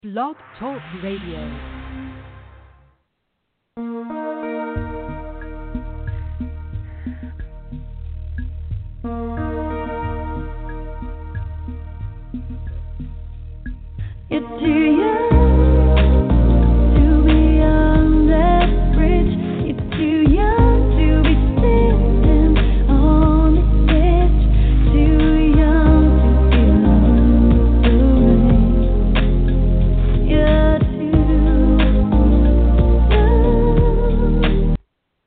Blog Talk Radio. You're too young to be on that bridge. You're too young to be sitting on the edge. Too young to feel the rain. You're too young.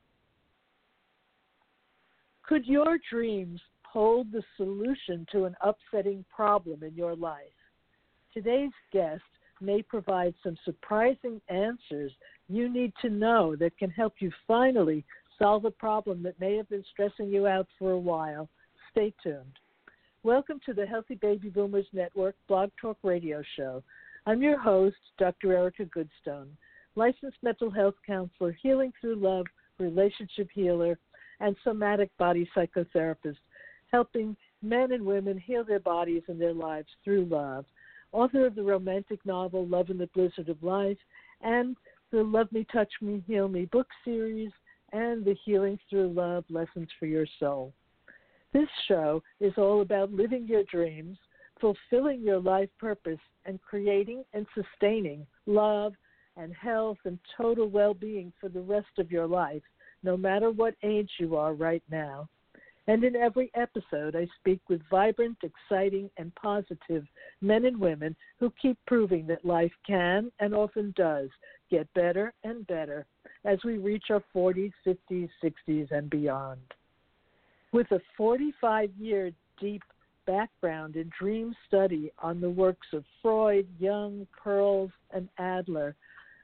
Could your dreams hold the solution to an upsetting problem in your life? Today's guest may provide some surprising answers you need to know that can help you finally solve a problem that may have been stressing you out for a while. Stay tuned. Welcome to the Healthy Baby Boomers Network Blog Talk Radio Show. I'm your host, Dr. Erica Goodstone, licensed mental health counselor, healing through love, relationship healer, and somatic body psychotherapist, helping men and women heal their bodies and their lives through love. Author of the romantic novel Love in the Blizzard of Life and the Love Me, Touch Me, Heal Me book series and the Healing Through Love Lessons for Your Soul. This show is all about living your dreams, fulfilling your life purpose, and creating and sustaining love and health and total well-being for the rest of your life, no matter what age you are right now. And in every episode, I speak with vibrant, exciting, and positive men and women who keep proving that life can and often does get better and better as we reach our 40s, 50s, 60s, and beyond. With a 45-year deep background in dream study on the works of Freud, Jung, Pearls, and Adler,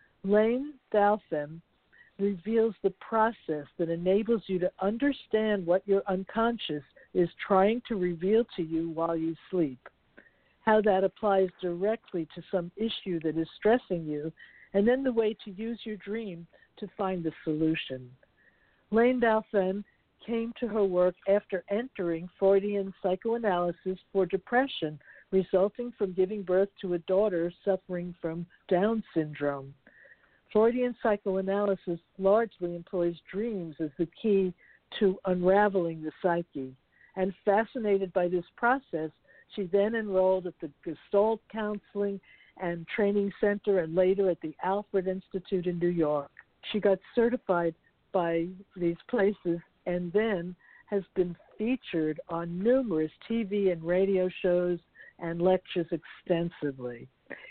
Layne Dalfin reveals the process that enables you to understand what your unconscious is trying to reveal to you while you sleep, how that applies directly to some issue that is stressing you, and then the way to use your dream to find the solution. Layne Dalfin came to her work after entering Freudian psychoanalysis for depression resulting from giving birth to a daughter suffering from Down syndrome. Freudian psychoanalysis largely employs dreams as the key to unraveling the psyche. And fascinated by this process, she then enrolled at the Gestalt Counseling and Training Center and later at the Alfred Institute in New York. She got certified by these places and then has been featured on numerous TV and radio shows and lectures extensively.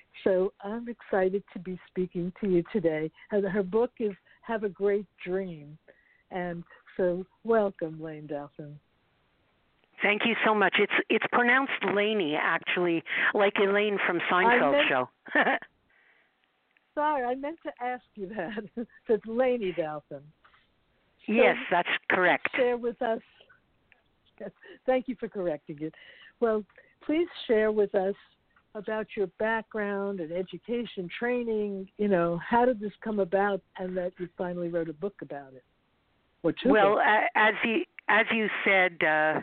So I'm excited to be speaking to you today. And her book is Have a Great Dream. And so welcome, Layne Dalfin. Thank you so much. It's pronounced Laney, actually, like Elaine from Seinfeld show. Sorry, I meant to ask you that. So it's Layne Dalfin. So yes, that's correct. Share with us. Thank you for correcting it. Well, please share with us about your background and education, training, how did this come about and that you finally wrote a book about it? Or two well, books. as you said,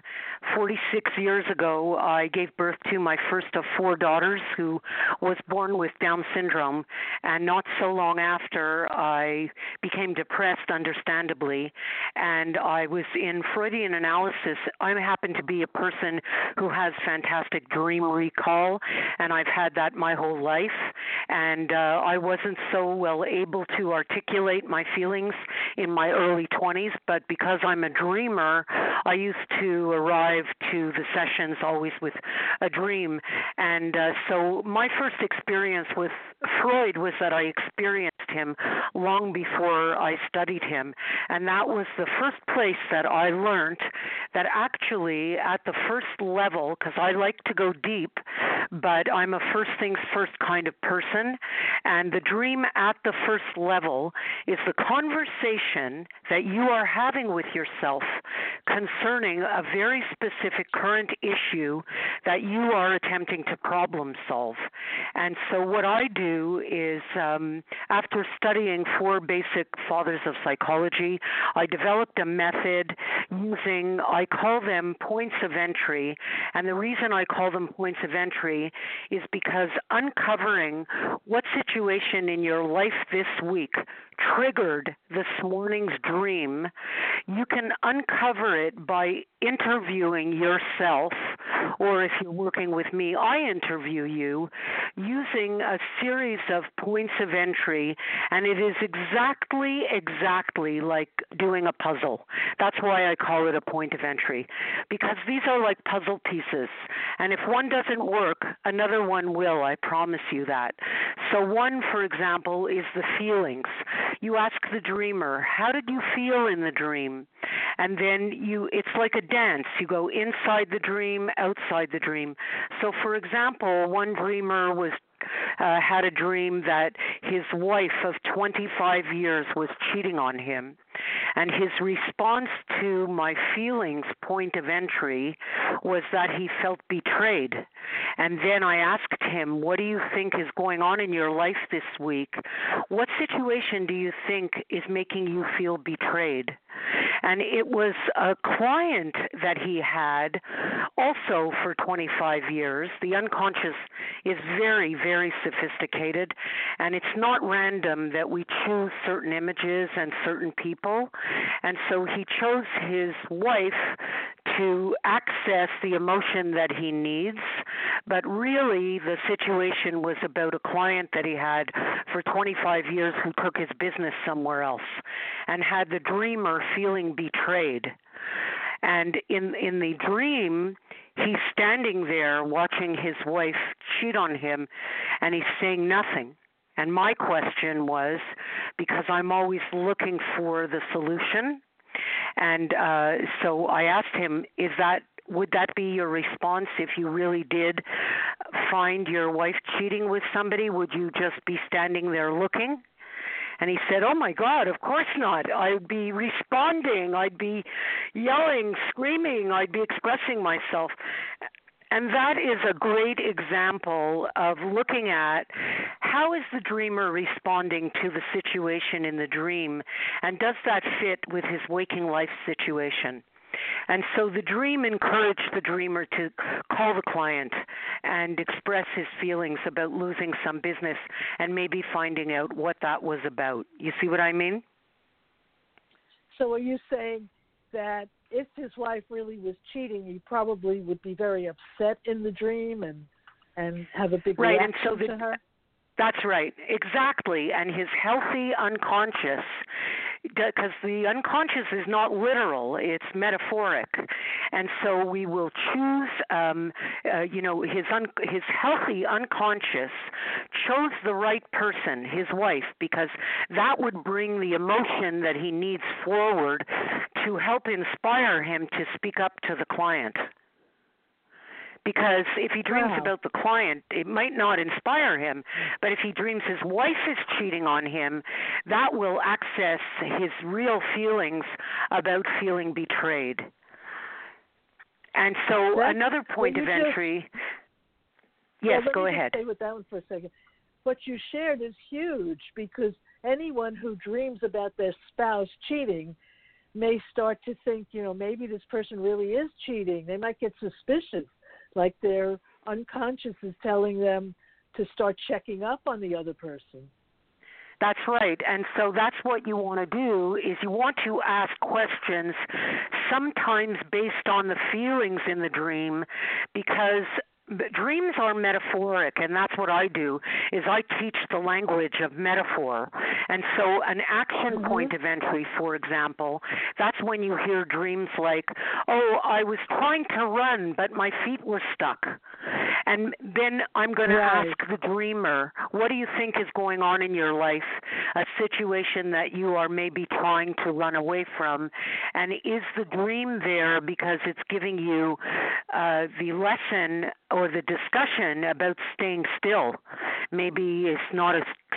46 years ago, I gave birth to my first of four daughters who was born with Down syndrome. And not so long after, I became depressed, understandably. And I was in Freudian analysis. I happen to be a person who has fantastic dream recall, and I've had that my whole life. And I wasn't so well able to articulate my feelings in my early 20s, but because I'm a dreamer, I used to arrive to the sessions always with a dream. And so my first experience with Freud was that I experienced him long before I studied him. And that was the first place that I learned that actually at the first level, because I like to go deep, but I'm a first things first kind of person, And the dream at the first level is the conversation that you are having with yourself concerning a very specific current issue that you are attempting to problem solve. And so what I do is, after studying 4 basic fathers of psychology, I developed a method using, I call them points of entry. And the reason I call them points of entry is because uncovering what situation in your life this week triggered this morning's dream, you can uncover it by interviewing yourself, or if you're working with me, I interview you using a series of points of entry, and it is exactly like doing a puzzle. That's why I call it a point of entry, because these are like puzzle pieces, and if one doesn't work, another one will, I promise you that. So one, for example, is the feelings. You ask the dreamer, how did you feel in the dream? And then it's like a dance. You go inside the dream, outside the dream. So, for example, one dreamer had a dream that his wife of 25 years was cheating on him. And his response to my feelings point of entry was that he felt betrayed. And then I asked him, what do you think is going on in your life this week? What situation do you think is making you feel betrayed? And it was a client that he had also for 25 years. The unconscious is very, very sophisticated, and it's not random that we choose certain images and certain people. And so he chose his wife to access the emotion that he needs, but really the situation was about a client that he had for 25 years who took his business somewhere else and had the dreamer feeling betrayed. And in the dream, he's standing there watching his wife cheat on him, and he's saying nothing. And my question was, because I'm always looking for the solution, and so I asked him, would that be your response if you really did find your wife cheating with somebody? Would you just be standing there looking? And he said, oh, my God, of course not. I'd be responding. I'd be yelling, screaming. I'd be expressing myself. And that is a great example of looking at how is the dreamer responding to the situation in the dream, and does that fit with his waking life situation? And so the dream encouraged the dreamer to call the client and express his feelings about losing some business and maybe finding out what that was about. You see what I mean? So are you saying that if his wife really was cheating, he probably would be very upset in the dream and have a big reaction to her? That's right, exactly. And his healthy unconscious, because the unconscious is not literal, it's metaphoric. And so we will choose, his healthy unconscious chose the right person, his wife, because that would bring the emotion that he needs forward to help inspire him to speak up to the client. Because if he dreams about the client, it might not inspire him. But if he dreams his wife is cheating on him, that will access his real feelings about feeling betrayed. And so another point of entry. Yes, go ahead. Stay with that one for a second. What you shared is huge, because anyone who dreams about their spouse cheating may start to think, maybe this person really is cheating. They might get suspicious, like their unconscious is telling them to start checking up on the other person. That's right. And so that's what you want to do, is you want to ask questions, sometimes based on the feelings in the dream, because dreams are metaphoric, and that's what I do, is I teach the language of metaphor. And so an action point of entry, for example, that's when you hear dreams like, oh, I was trying to run, but my feet were stuck. And then I'm going to ask the dreamer, what do you think is going on in your life, a situation that you are maybe trying to run away from? And is the dream there because it's giving you the lesson or the discussion about staying still? Maybe it's not a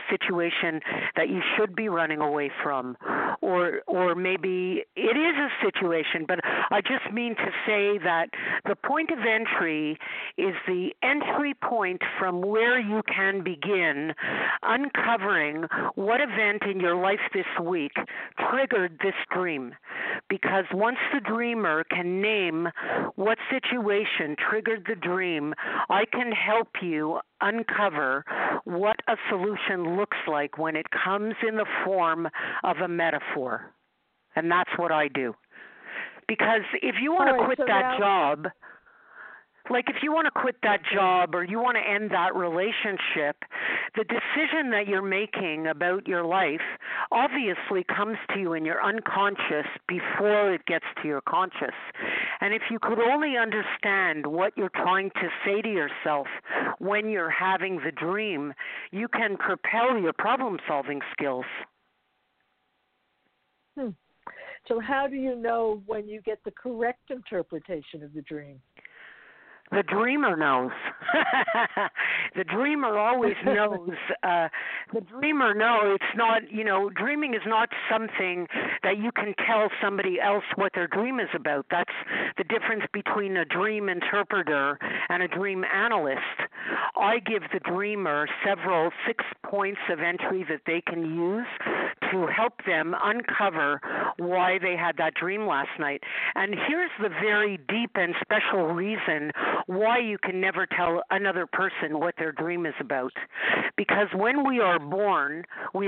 situation that you should be running away from, or maybe it is a situation, but I just mean to say that the point of entry is the entry point from where you can begin uncovering what event in your life this week triggered this dream. Because once the dreamer can name what situation triggered the dream, I can help you uncover what a solution looks like when it comes in the form of a metaphor. And that's what I do. Because if you want to quit that job, like if you want to quit that job or you want to end that relationship, the decision that you're making about your life obviously comes to you in your unconscious before it gets to your conscious. And if you could only understand what you're trying to say to yourself when you're having the dream, you can propel your problem-solving skills. So how do you know when you get the correct interpretation of the dream? The dreamer knows. The dreamer always knows. The dreamer knows. It's not, dreaming is not something that you can tell somebody else what their dream is about. That's the difference between a dream interpreter and a dream analyst. I give the dreamer 6 points of entry that they can use to help them uncover why they had that dream last night. And here's the very deep and special reason why you can never tell another person what their dream is about. Because when we are born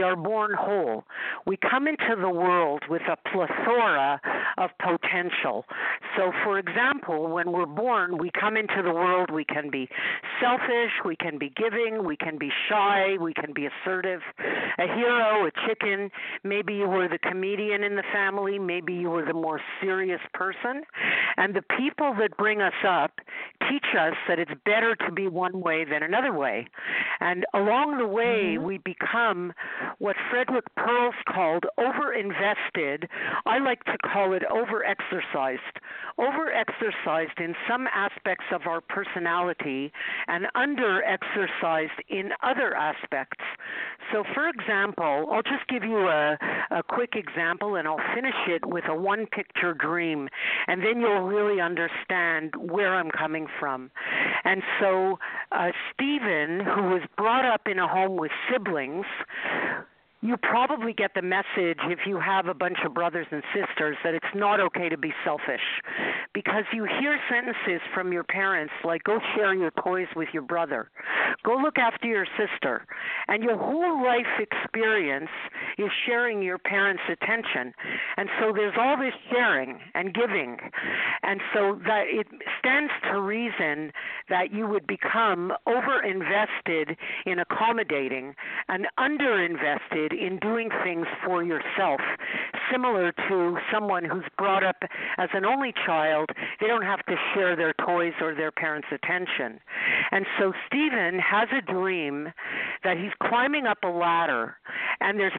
whole. We come into the world with a plethora of potential. So, for example, when we're born, we come into the world, we can be selfish, we can be giving, we can be shy, we can be assertive, a hero, a chicken. Maybe you were the comedian in the family, maybe you were the more serious person. And the people that bring us up teach us that it's better to be one way than another way. And along the way, we become what Frederick Perls called over-invested. I like to call it over-exercised. Over-exercised in some aspects of our personality and under-exercised in other aspects. So, for example, I'll just give you a quick example, and I'll finish it with a one-picture dream, and then you'll really understand where I'm coming from. And so Stephen, who was brought up in a home with siblings, you probably get the message if you have a bunch of brothers and sisters that it's not okay to be selfish, because you hear sentences from your parents like, go share your toys with your brother, go look after your sister, and your whole life experience is sharing your parents' attention. And so there's all this sharing and giving, and so that it stands to reason that you would become over-invested in accommodating and under-invested in doing things for yourself, similar to someone who's brought up as an only child. They don't have to share their toys or their parents' attention. And so Stephen has a dream that he's climbing up a ladder, and there's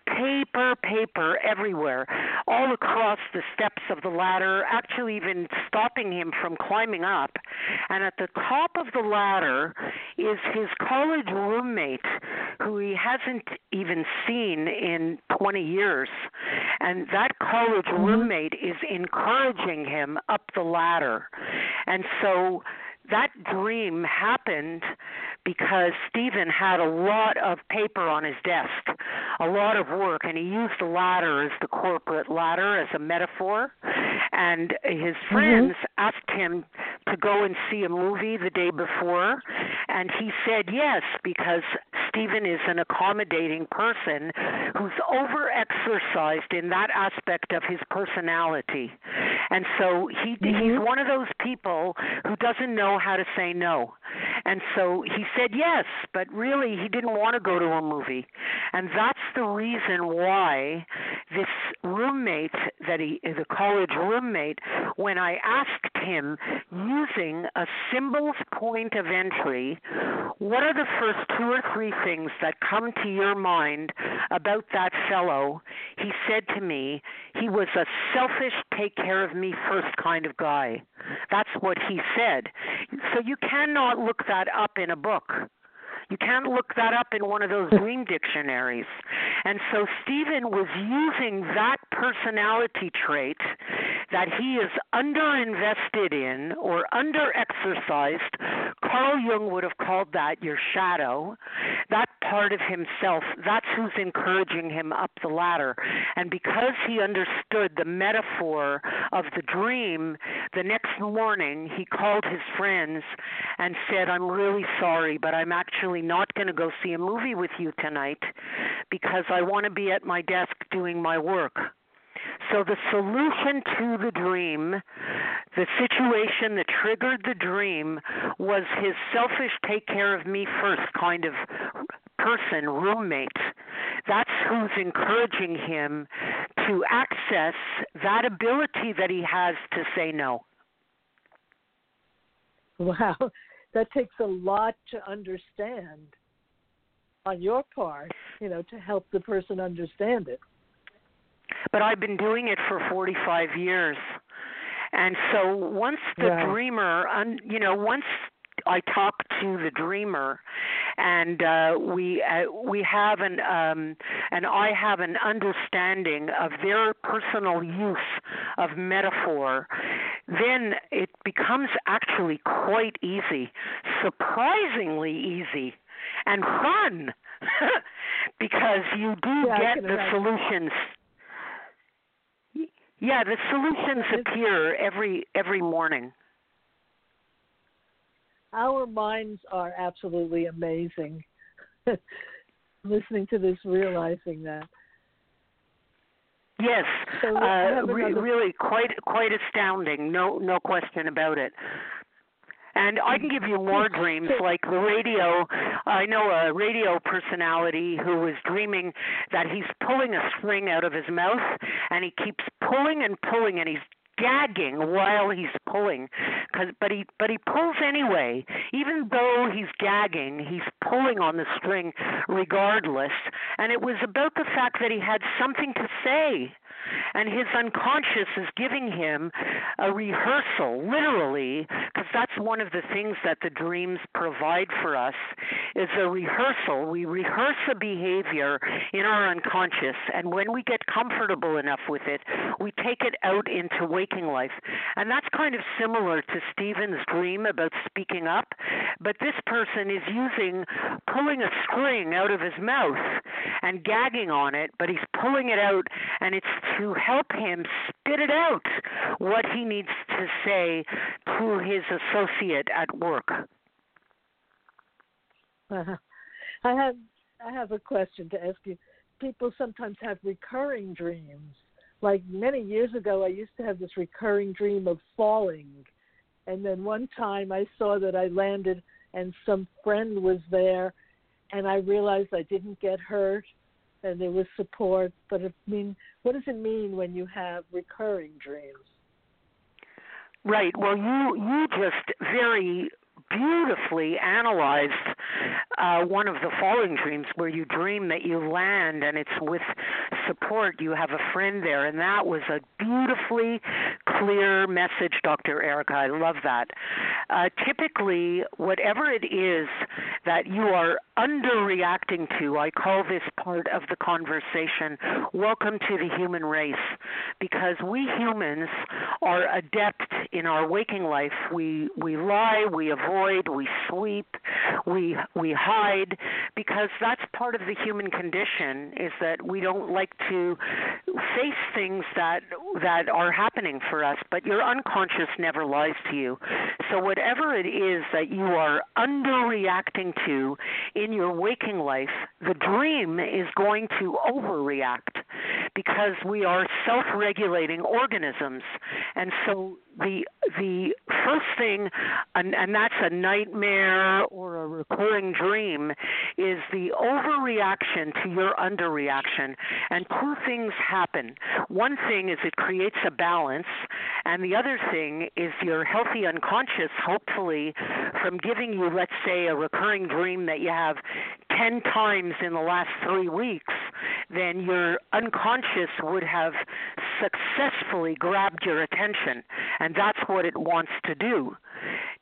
paper everywhere, all across the steps of the ladder, actually even stopping him from climbing up. And at the top of the ladder is his college roommate, who he hasn't even seen in 20 years. And that college roommate is encouraging him up the ladder. And so that dream happened because Stephen had a lot of paper on his desk, a lot of work, and he used the ladder as the corporate ladder, as a metaphor. And his friends asked him to go and see a movie the day before, and he said yes, because Stephen is an accommodating person who's over-exercised in that aspect of his personality. And so he's one of those people who doesn't know how to say no. And so he said yes, but really he didn't want to go to a movie. And that's the reason why this roommate, the college roommate, when I asked him, using a symbol's point of entry, what are the first 2 or 3 things that come to your mind about that fellow? He said to me, he was a selfish, take care of me first kind of guy. That's what he said. So you cannot look that up in a book. You can't look that up in one of those dream dictionaries. And so Stephen was using that personality trait that he is underinvested in or underexercised. Carl Jung would have called that your shadow. That part of himself, that's who's encouraging him up the ladder. And because he understood the metaphor of the dream, the next morning he called his friends and said, I'm really sorry, but I'm actually not going to go see a movie with you tonight because I want to be at my desk doing my work. So the solution to the dream, the situation that triggered the dream, was his selfish take care of me first kind of person, roommate. That's who's encouraging him to access that ability that he has to say no. Wow, that takes a lot to understand on your part, to help the person understand it. But I've been doing it for 45 years. And so once the dreamer, once I talk to the dreamer, and we have and I have an understanding of their personal use of metaphor, then it becomes actually quite easy, surprisingly easy, and fun, because you do get the solutions. Yeah, the solutions appear every morning. Our minds are absolutely amazing. Listening to this, realizing that. Yes, So really quite astounding. No question about it. And I can give you more dreams, like the radio. I know a radio personality who was dreaming that he's pulling a string out of his mouth, and he keeps pulling and pulling, and he's gagging while he's pulling, but he pulls anyway. Even though he's gagging, he's pulling on the string regardless. And it was about the fact that he had something to say. And his unconscious is giving him a rehearsal, literally, because that's one of the things that the dreams provide for us, is a rehearsal. We rehearse a behavior in our unconscious, and when we get comfortable enough with it, we take it out into waking life. And that's kind of similar to Stephen's dream about speaking up, but this person is using pulling a string out of his mouth and gagging on it, but he's pulling it out, and it's to help him spit it out, what he needs to say to his associate at work. I have a question to ask you. People sometimes have recurring dreams. Like many years ago, I used to have this recurring dream of falling. And then one time I saw that I landed and some friend was there, and I realized I didn't get hurt and there was support. But what does it mean when you have recurring dreams? Right. Well, you just very beautifully analyzed one of the falling dreams, where you dream that you land and it's with support. You have a friend there, and that was a beautifully clear message, Dr. Erica. I love that. Typically, whatever it is that you are underreacting to, I call this part of the conversation, welcome to the human race, because we humans are adept in our waking life. We lie, we avoid, we sleep, we hide, because that's part of the human condition, is that we don't like to face things that are happening for us, but your unconscious never lies to you. So whatever it is that you are underreacting to in your waking life, the dream is going to overreact, because we are self-regulating organisms. And so the first thing, and that's a nightmare or a recurring dream, is the overreaction to your underreaction. And two things happen. One thing is it creates a balance, and the other thing is your healthy unconscious, hopefully, from giving you, let's say, a recurring dream that you have 10 times in the last 3 weeks, then your unconscious would have successfully grabbed your attention, and that's what it wants to do.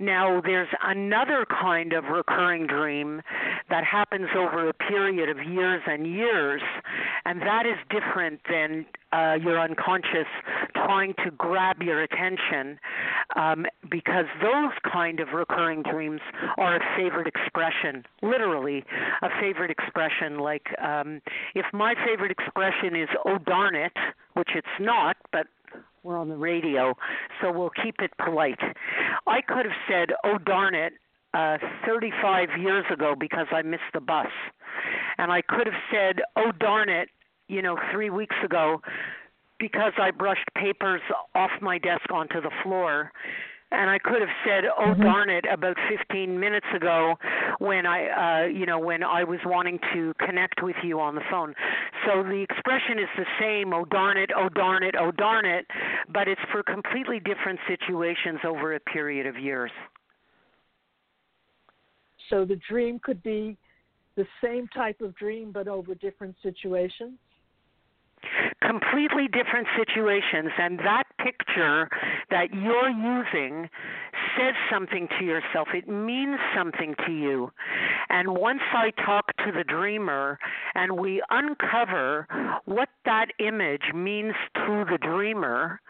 Now, there's another kind of recurring dream that happens over a period of years and years, and that is different than your unconscious trying to grab your attention, because those kind of recurring dreams are a favorite expression, literally a favorite expression. Like if my favorite expression is, oh darn it, which it's not, but we're on the radio, so we'll keep it polite. I could have said, oh darn it, 35 years ago because I missed the bus. And I could have said, oh darn it, 3 weeks ago because I brushed papers off my desk onto the floor. And I could have said, oh darn it, about 15 minutes ago when when I was wanting to connect with you on the phone. So the expression is the same, oh darn it, oh darn it, oh darn it, but it's for completely different situations over a period of years. So the dream could be the same type of dream but over different situations? Completely different situations, and that picture that you're using says something to yourself. It means something to you. And once I talk to the dreamer and we uncover what that image means to the dreamer,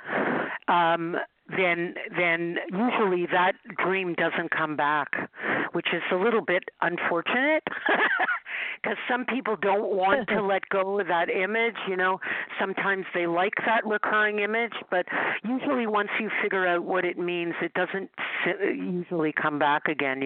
then usually that dream doesn't come back, which is a little bit unfortunate because some people don't want to let go of that image. Sometimes they like that recurring image, but usually once you figure out what it means, it doesn't usually come back again,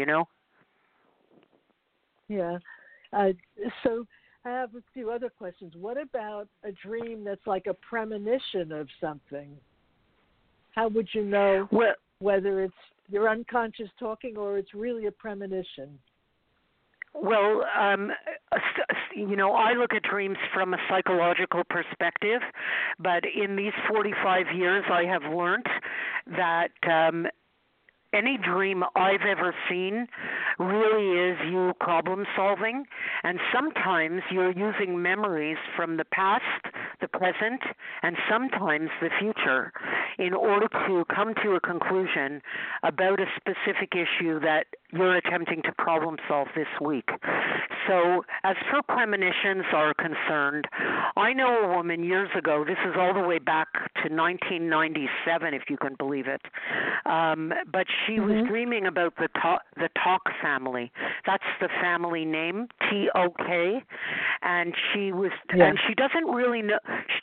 Yeah. So I have a few other questions. What about a dream that's like a premonition of something? How would you know whether it's your unconscious talking or it's really a premonition? Well, I look at dreams from a psychological perspective, but in these 45 years I have learned that any dream I've ever seen really is you problem solving, and sometimes you're using memories from the past, the present, and sometimes the future in order to come to a conclusion about a specific issue that you're attempting to problem solve this week. So as for premonitions are concerned, I know a woman years ago, this is all the way back to 1997, if you can believe it, but she was dreaming about the Tok family. That's the family name, T-O-K, and she was, and she doesn't really know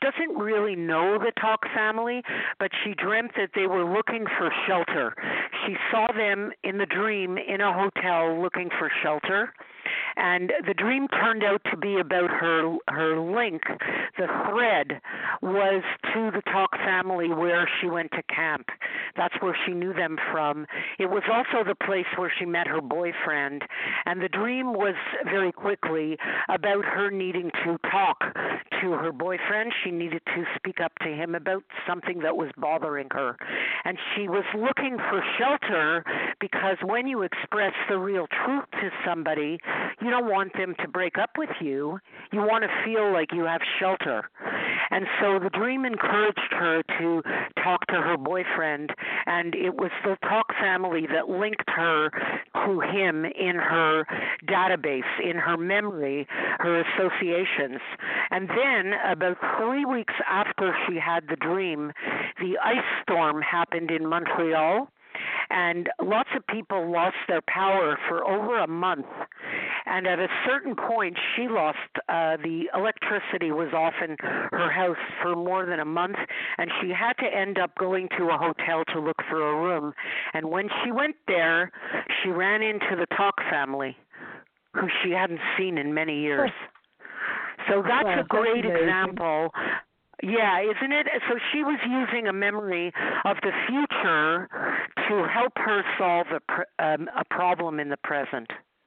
the Tok family, but she dreamt that they were looking for shelter. She saw them in the dream in a hotel looking for shelter, and the dream turned out to be about her link. The thread was to the Tok family where she went to camp. That's where she knew them from. It was also the place where she met her boyfriend, and the dream was very quickly about her needing to talk to her boyfriend. She needed to speak up to him about something that was bothering her, and she was looking for shelter because when you express the real truth to somebody, you don't want them to break up with you. You want to feel like you have shelter. And so the dream encouraged her to talk to her boyfriend, and it was the Tok family that linked her to him in her database, in her memory, her associations. And then about 3 weeks after she had the dream, the ice storm happened in Montreal, and lots of people lost their power for over a month. And at a certain point, she lost the electricity was off in her house for more than a month, and she had to end up going to a hotel to look for a room. And when she went there, she ran into the Tok family, who she hadn't seen in many years. So that's a great example. Yeah, isn't it? So she was using a memory of the future to help her solve a problem in the present.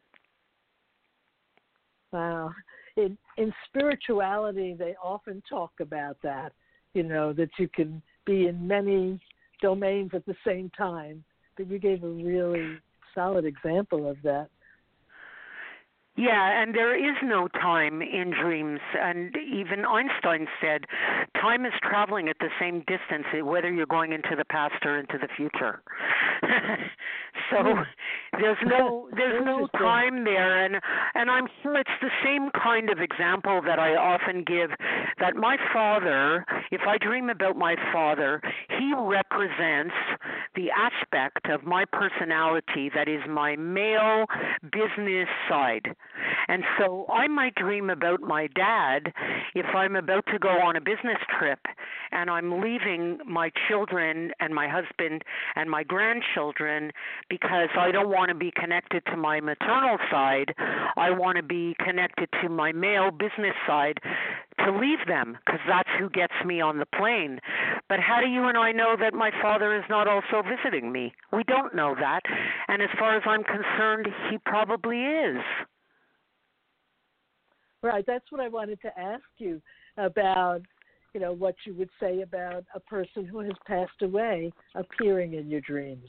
Wow. In spirituality, they often talk about that, that you can be in many domains at the same time. But you gave a really solid example of that. Yeah, and there is no time in dreams. And even Einstein said time is traveling at the same distance, whether you're going into the past or into the future. So there's no Interesting. time there, and I'm sure it's the same kind of example that I often give, that my father, if I dream about my father, he represents the aspect of my personality that is my male business side. And so I might dream about my dad if I'm about to go on a business trip and I'm leaving my children and my husband and my grandchildren because I don't want to be connected to my maternal side. I want to be connected to my male business side to leave them, because that's who gets me on the plane. But how do you and I know that my father is not also visiting me? We don't know that. And as far as I'm concerned, he probably is. Right. That's what I wanted to ask you about, what you would say about a person who has passed away appearing in your dreams.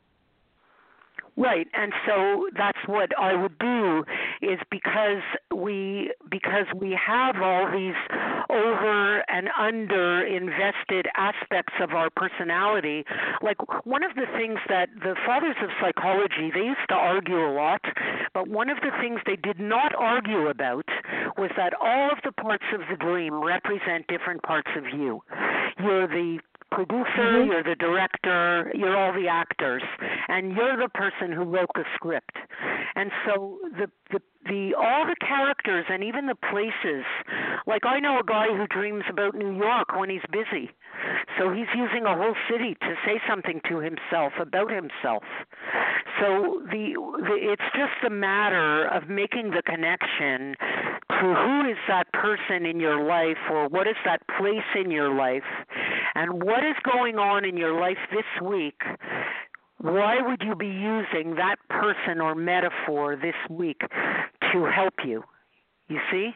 Right, and so that's what I would do, is because we have all these over and under invested aspects of our personality. Like, one of the things that the fathers of psychology, they used to argue a lot, but one of the things they did not argue about was that all of the parts of the dream represent different parts of you. You're the producer, you're the director, you're all the actors, and you're the person who wrote the script. And so the all the characters and even the places, like I know a guy who dreams about New York when he's busy. So he's using a whole city to say something to himself about himself. So it's just a matter of making the connection to who is that person in your life, or what is that place in your life, and what is going on in your life this week. Why would you be using that person or metaphor this week to help you? You see?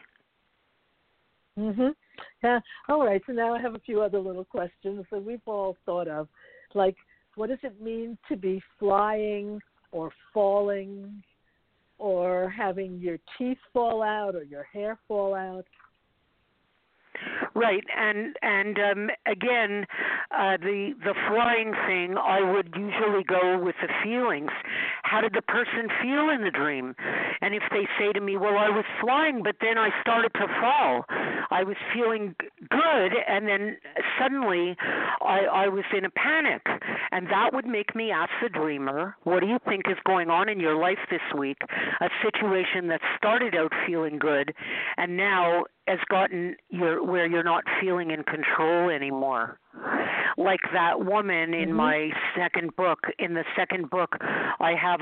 Mm-hmm. Yeah. All right. So now I have a few other little questions that we've all thought of. Like, what does it mean to be flying or falling or having your teeth fall out or your hair fall out? Right, and again, the flying thing, I would usually go with the feelings. How did the person feel in the dream? And if they say to me, well, I was flying, but then I started to fall. I was feeling good, and then suddenly I was in a panic. And that would make me ask the dreamer, what do you think is going on in your life this week? A situation that started out feeling good and now has gotten where you're not feeling in control anymore. Like that woman in my second book. In the second book, I have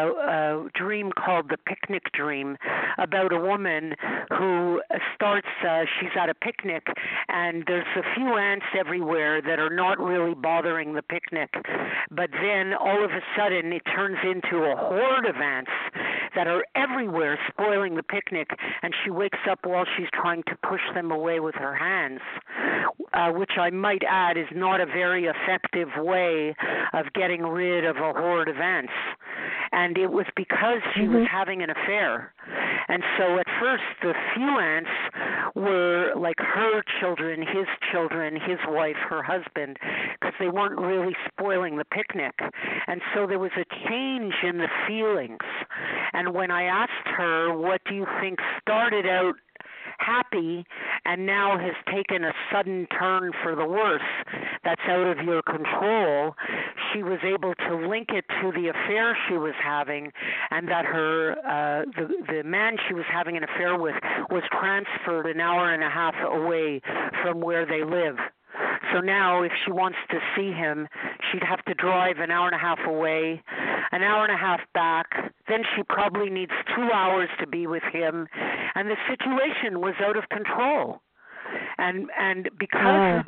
a dream called The Picnic Dream, about a woman who starts, she's at a picnic, and there's a few ants everywhere that are not really bothering the picnic. But then all of a sudden it turns into a horde of ants that are everywhere spoiling the picnic, and she wakes up while she's trying to push them away with her hands, which I might add is not a very effective way of getting rid of a horde of ants. And it was because she was having an affair. And so at first the few ants were like her children, his wife, her husband, because they weren't really spoiling the picnic. And so there was a change in the feelings. And when I asked her, what do you think started out happy and now has taken a sudden turn for the worse that's out of your control, she was able to link it to the affair she was having, and that her the man she was having an affair with was transferred an hour and a half away from where they live. So now if she wants to see him, she'd have to drive an hour and a half away, an hour and a half back. Then she probably needs 2 hours to be with him. And the situation was out of control. And because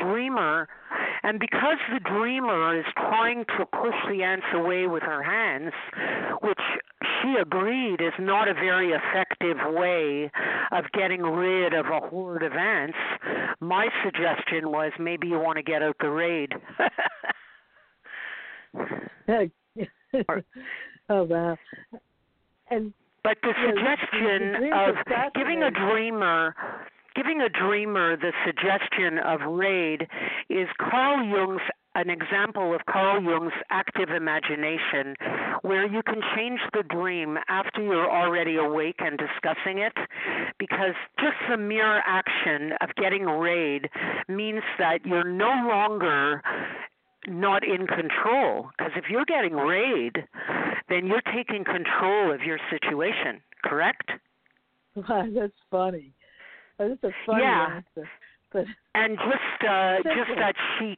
the dreamer is trying to push the ants away with her hands, which she agreed is not a very effective way of getting rid of a horde of ants, my suggestion was maybe you want to get out the raid. Oh, wow. But the suggestion of giving a dreamer the suggestion of raid is Carl Jung's an example of Carl Jung's active imagination, where you can change the dream after you're already awake and discussing it, because just the mere action of getting rayed means that you're no longer not in control. Because if you're getting rayed, then you're taking control of your situation, correct? Wow, that's funny. That's a funny answer. But and just that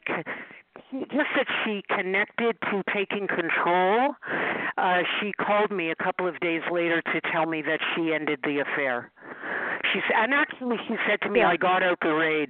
she connected to taking control. She called me a couple of days later to tell me that she ended the affair. She said to me, "I got out the raid."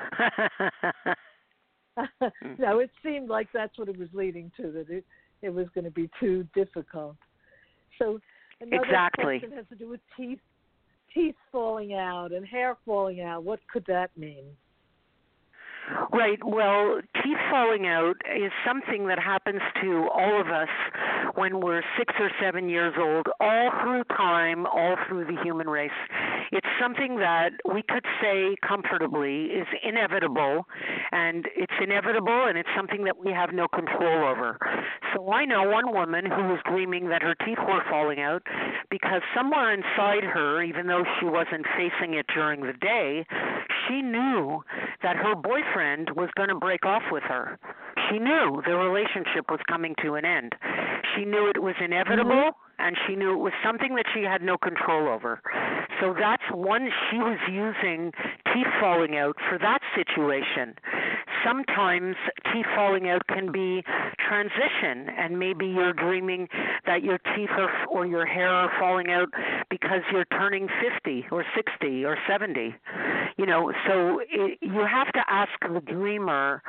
No, it seemed like that's what it was leading to, that it was going to be too difficult. So another question has to do with teeth falling out and hair falling out. What could that mean? Right. Well, teeth falling out is something that happens to all of us when we're 6 or 7 years old, all through time, all through the human race. It's something that we could say comfortably is inevitable, and it's something that we have no control over. So I know one woman who was dreaming that her teeth were falling out because somewhere inside her, even though she wasn't facing it during the day, she knew that her boyfriend was going to break off with her. She knew the relationship was coming to an end. She knew it was inevitable, and she knew it was something that she had no control over. So that's one, she was using teeth falling out for that situation. Sometimes teeth falling out can be transition, and maybe you're dreaming that your teeth or your hair are falling out because you're turning 50 or 60 or 70. So you have to ask the dreamer,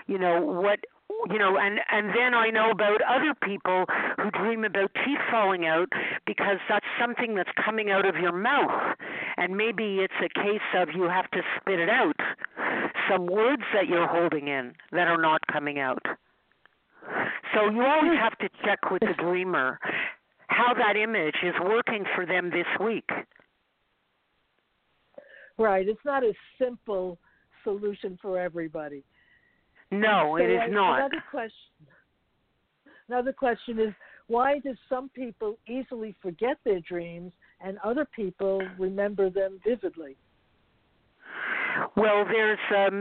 and then I know about other people who dream about teeth falling out because that's something that's coming out of your mouth. And maybe it's a case of you have to spit it out, some words that you're holding in that are not coming out. So you always have to check with the dreamer how that image is working for them this week. Right. It's not a simple solution for everybody. No, it is not. Another question is, why do some people easily forget their dreams and other people remember them vividly? Well, there's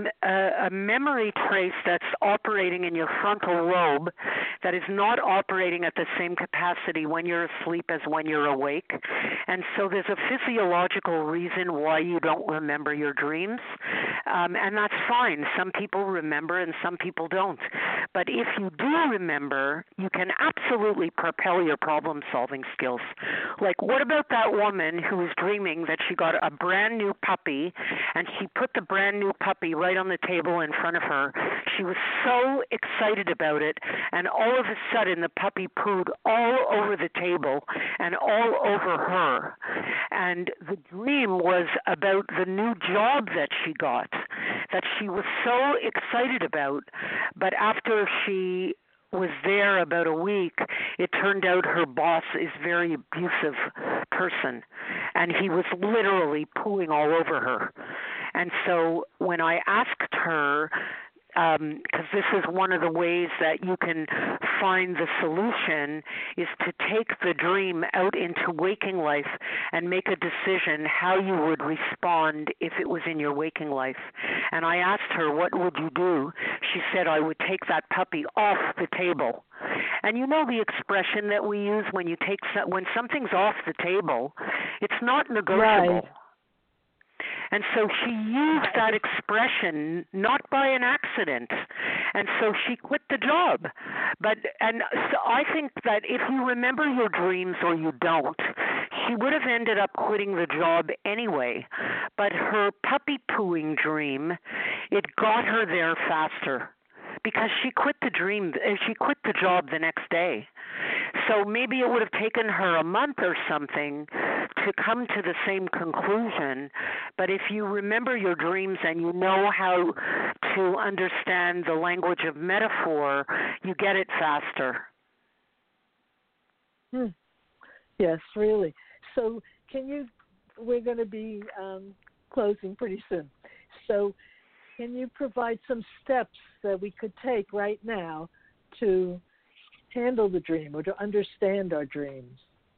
a memory trace that's operating in your frontal lobe that is not operating at the same capacity when you're asleep as when you're awake. And so there's a physiological reason why you don't remember your dreams. And that's fine. Some people remember and some people don't. But if you do remember, you can absolutely propel your problem-solving skills. Like, what about that woman who was dreaming that she got a brand new puppy and she put the brand new puppy right on the table in front of her? She was so excited about it, and all of a sudden the puppy pooed all over the table and all over her. And the dream was about the new job that she got, that she was so excited about, but after she was there about a week, it turned out her boss is a very abusive person, and he was literally pooing all over her. And so when I asked her, because this is one of the ways that you can find the solution, is to take the dream out into waking life and make a decision how you would respond if it was in your waking life. And I asked her, what would you do? She said, I would take that puppy off the table. And you know the expression that we use when something's off the table, it's not negotiable. Right. And so she used that expression not by an accident. And so she quit the job. And so I think that if you remember your dreams or you don't, she would have ended up quitting the job anyway. But her puppy pooing dream, it got her there faster, because she quit the job the next day. So maybe it would have taken her a month or something to come to the same conclusion. But if you remember your dreams and you know how to understand the language of metaphor, you get it faster. Yes, really. So we're going to be closing pretty soon. So can you provide some steps that we could take right now to handle the dream or to understand our dreams?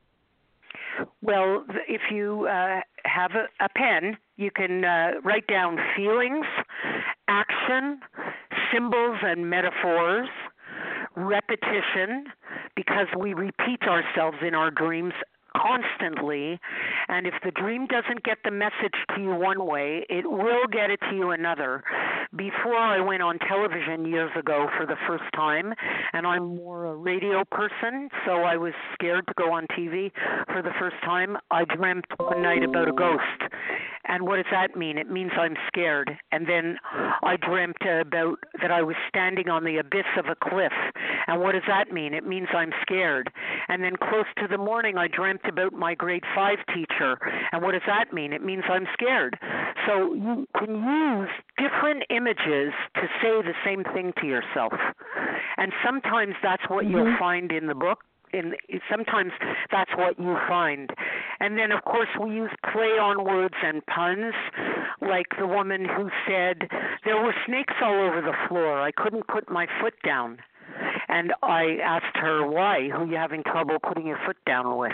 Well, if you have a pen, you can write down feelings, action, symbols and metaphors, repetition, because we repeat ourselves in our dreams constantly, and if the dream doesn't get the message to you one way, it will get it to you another. Before I went on television years ago for the first time, and I'm more a radio person, so I was scared to go on TV for the first time, I dreamt one night about a ghost. And what does that mean? It means I'm scared. And then I dreamt about that I was standing on the abyss of a cliff. And what does that mean? It means I'm scared. And then close to the morning, I dreamt about my grade 5 teacher. And what does that mean? It means I'm scared. So you can use different images to say the same thing to yourself. And sometimes that's what you'll find in the book. Sometimes that's what you find. And then, of course, we use play on words and puns, like the woman who said, there were snakes all over the floor. I couldn't put my foot down. And I asked her, why? Who are you having trouble putting your foot down with?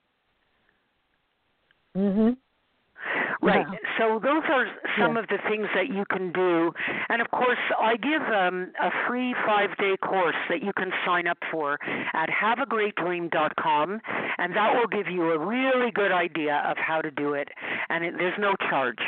Right. Wow. So those are some of the things that you can do. And, of course, I give a free 5-day course that you can sign up for at haveagreatdream.com, and that will give you a really good idea of how to do it. And there's no charge.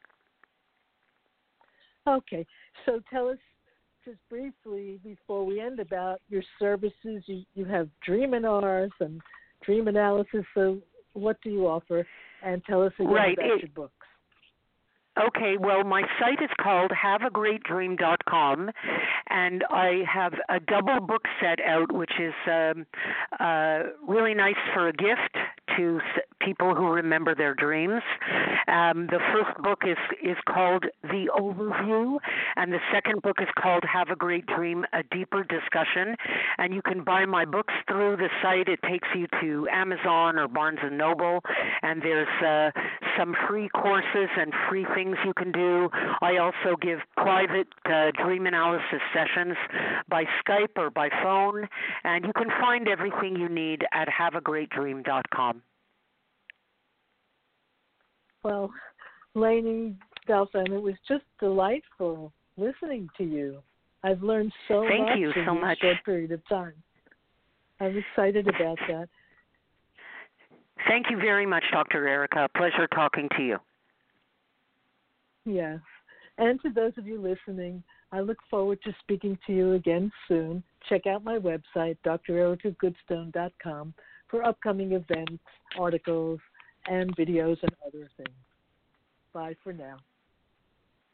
Okay. So tell us just briefly before we end about your services. You have Dreaminars and dream analysis. So what do you offer? And tell us again about your books. Okay, well, my site is called haveagreatdream.com, and I have a double book set out, which is really nice for a gift to people who remember their dreams. The first book is called The Overview, and the second book is called Have a Great Dream, A Deeper Discussion. And you can buy my books through the site. It takes you to Amazon or Barnes & Noble, and there's some free courses and free things you can do. I also give private dream analysis sessions by Skype or by phone, and you can find everything you need at haveagreatdream.com. Well, Lainey Delphine, it was just delightful listening to you. I've learned so much in a short period of time. I'm excited about that. Thank you very much, Dr. Erica. Pleasure talking to you. Yes. And to those of you listening, I look forward to speaking to you again soon. Check out my website, drericagoodstone.com, for upcoming events, articles, and videos and other things. Bye for now.